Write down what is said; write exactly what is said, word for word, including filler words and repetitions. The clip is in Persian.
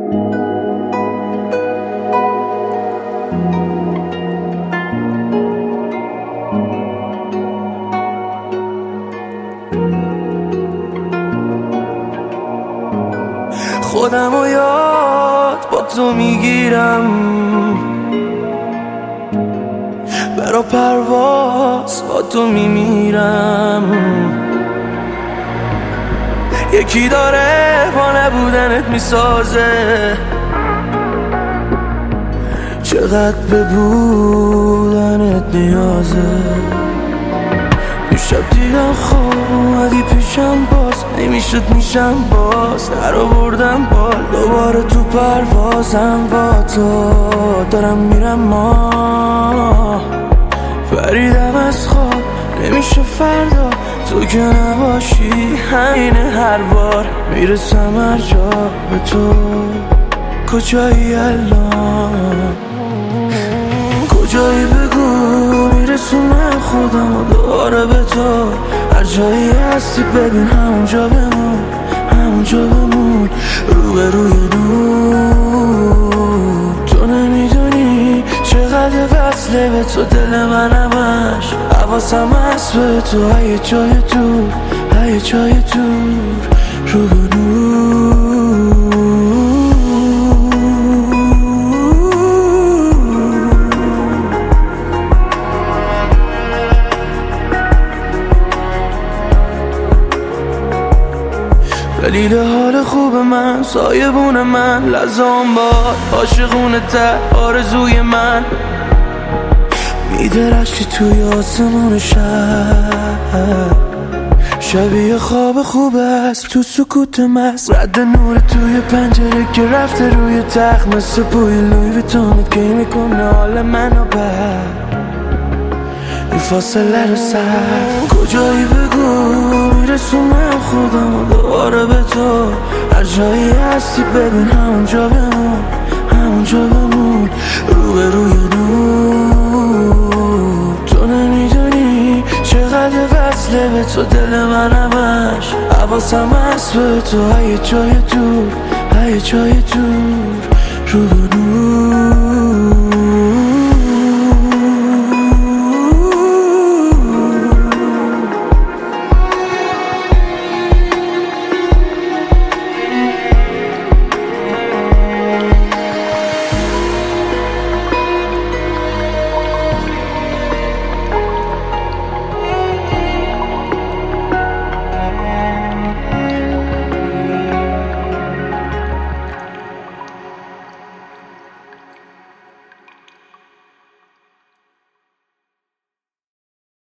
خودم و یاد با تو میگیرم، برا پرواز با تو میمیرم. یکی داره با نبودنت میسازه، چقدر به بودنت نیازه. یه شب دیدم خوابی پیشم، باز نمیشد میشم باز، در آوردم بال دوباره تو پروازم با تو. دارم میرم ما پریدم از خواب، نمیشه فردا تو که نباشی. همینه هر بار میرسم هر جا به تو. کجایی الان؟ کجایی بگو، میرسونم خودم و دوباره به تو. هر جایی هستی ببین همونجا بمون، همونجا بمون رو به روی نور. تو نمیدونی چقدر وصله به تو دل من، همش حواسم هست به تو. های جای دور، های جای دور رو به نور. دلیل حال خوب من، سایبون من، لزام باد عاشقونه ته آرزوی من. میدرخشی توی آسمون شب، شبیه خواب خوب است تو سکوت مست. رد نور توی پنجره که رفته روی تخت، مثل بوی لوی ویتونت که میکنه حال منو بد. این فاصله رو سر کجایی بگو، میرسونم خودم و دوباره به تو. هر جایی هستی ببین همونجا بمون، همونجا بمون رو به روی نور. تو نمیدونی چقدر وصله به تو دل من، همش حواسم هست به تو. های جای دور، های جای دور رو به نور.